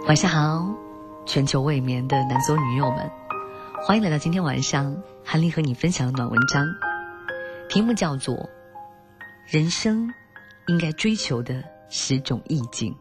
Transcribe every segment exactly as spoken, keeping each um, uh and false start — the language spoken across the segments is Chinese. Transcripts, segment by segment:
晚上好，全球未眠的男所女友们，欢迎来到今天晚上韩丽和你分享的暖文章，题目叫做人生应该追求的十种意境。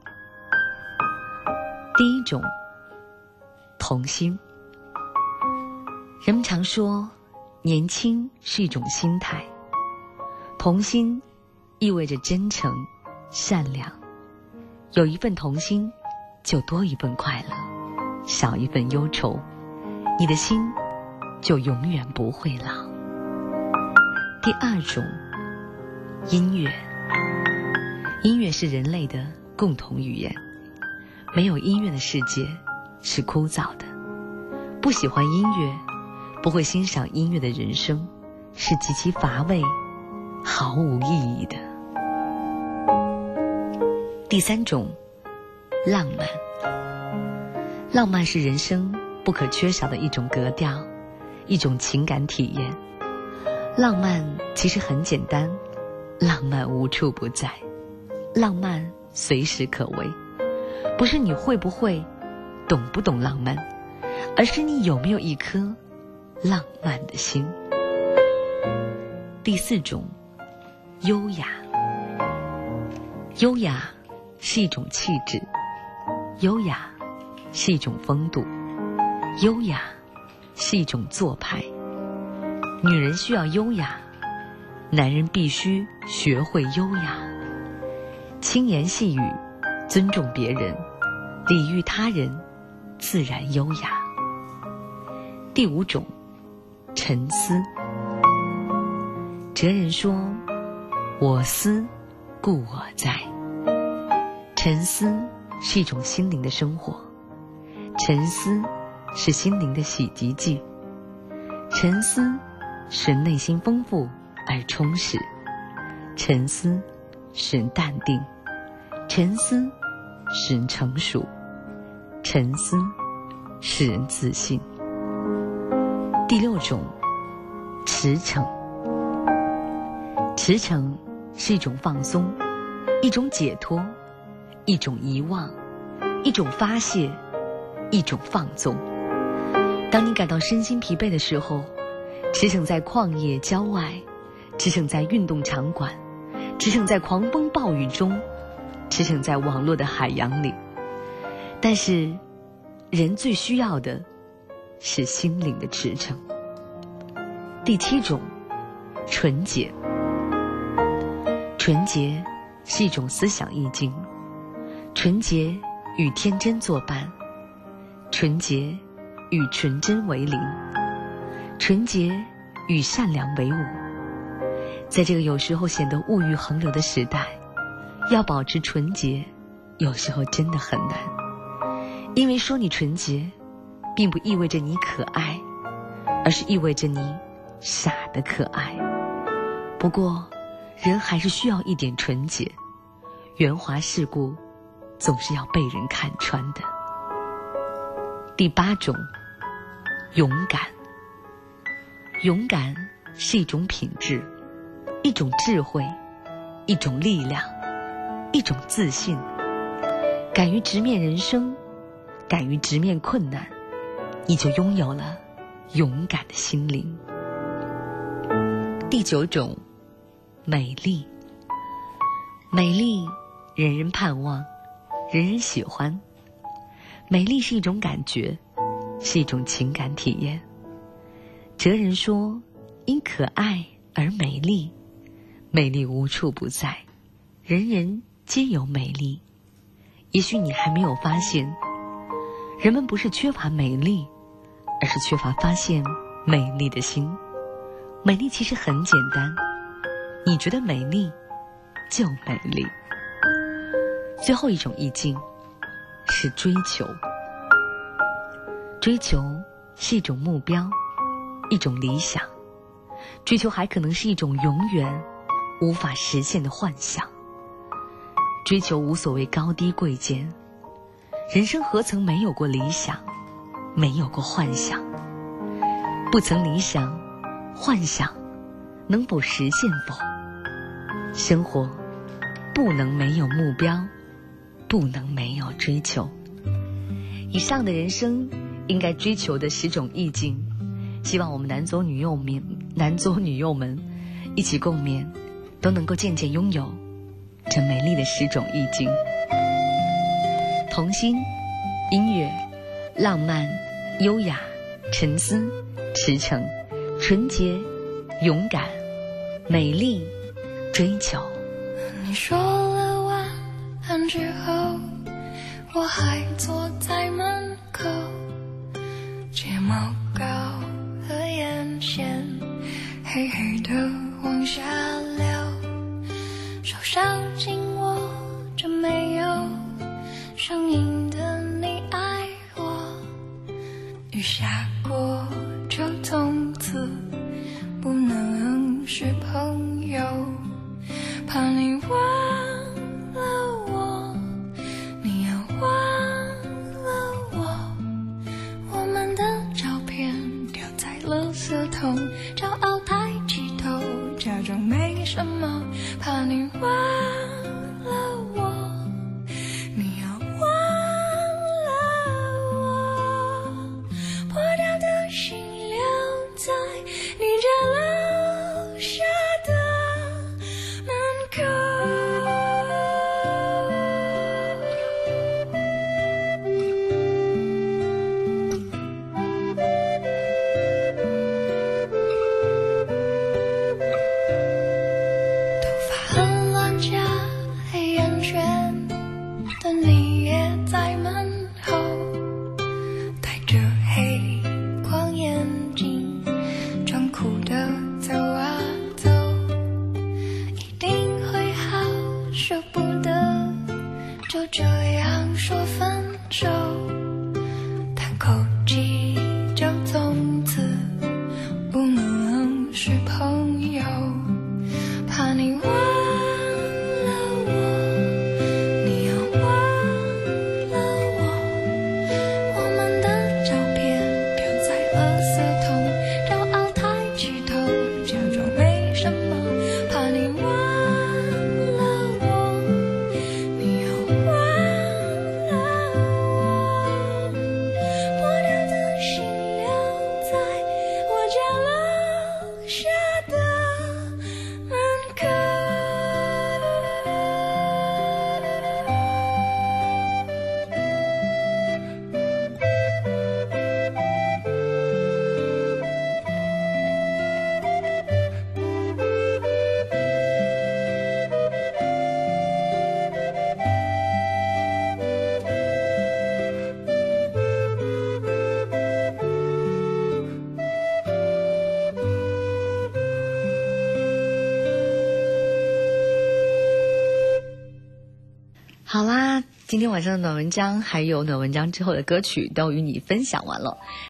第一种，童心。人们常说年轻是一种心态，童心意味着真诚善良，有一份童心就多一份快乐，少一份忧愁，你的心就永远不会老。第二种，音乐。音乐是人类的共同语言，没有音乐的世界是枯燥的。不喜欢音乐，不会欣赏音乐的人生是极其乏味，毫无意义的。第三种，浪漫。浪漫是人生不可缺少的一种格调，一种情感体验。浪漫其实很简单，浪漫无处不在，浪漫随时可为。不是你会不会懂不懂浪漫，而是你有没有一颗浪漫的心。第四种，优雅。优雅是一种气质，优雅是一种风度，优雅是一种做派。女人需要优雅，男人必须学会优雅。轻言细语，尊重别人，礼遇他人，自然优雅。第五种，沉思。哲人说，我思故我在。沉思是一种心灵的生活，沉思是心灵的洗涤剂，沉思使内心丰富而充实，沉思使人淡定，沉思使人成熟，沉思使人自信。第六种，驰骋。驰骋是一种放松，一种解脱，一种遗忘，一种发泄，一种放纵。当你感到身心疲惫的时候，驰骋在旷野郊外，驰骋在运动场馆，驰骋在狂风暴雨中，驰骋在网络的海洋里。但是人最需要的是心灵的驰骋。第七种，纯洁。纯洁是一种思想意境，纯洁与天真作伴，纯洁与纯真为邻，纯洁与善良为伍。在这个有时候显得物欲横流的时代，要保持纯洁，有时候真的很难。因为说你纯洁，并不意味着你可爱，而是意味着你傻的可爱。不过人还是需要一点纯洁，圆滑世故总是要被人看穿的。第八种，勇敢。勇敢是一种品质，一种智慧，一种力量，一种自信。敢于直面人生，敢于直面困难，你就拥有了勇敢的心灵。第九种，美丽。美丽人人盼望，人人喜欢。美丽是一种感觉，是一种情感体验。哲人说，因可爱而美丽，美丽无处不在，人人皆有美丽。也许你还没有发现，人们不是缺乏美丽，而是缺乏发现美丽的心。美丽其实很简单，你觉得美丽就美丽。最后一种意境是追求。追求是一种目标，一种理想。追求还可能是一种永远无法实现的幻想。追求无所谓高低贵贱，人生何曾没有过理想，没有过幻想？不曾理想，幻想能否实现否？生活不能没有目标，不能没有追求。 以上的人生应该追求的十种意境，希望我们男左女右们男左女右们一起共勉，都能够渐渐拥有这美丽的十种意境。童心、音乐、浪漫、优雅、沉思、驰骋、纯洁、勇敢、美丽、追求。 你说了晚安之后，我还坐在门口，睫毛膏和眼线黑黑的往下流，手上紧握着没有声音的你爱我，雨下过就从此不能是朋友，怕你忘了我，你要忘了我，我们的照片掉在垃圾桶，骄傲抬起头，假装没什么，怕你忘了我，你要忘了我，破掉的心留在你家楼下的门口。头发很乱夹黑眼圈的你也在门后，戴着黑框眼镜，装酷的走啊走，一定会好，舍不得就这样说分手，叹口气就从此不能是朋友，怕你忘了我，你要忘了我，我们的照片掉在垃圾桶，骄傲抬起头，假装没什么，怕你忘了我，你要忘了我，破掉的心留在我家楼下的门口。 好啦，今天晚上的暖文章还有暖文章之后的歌曲都与你分享完了。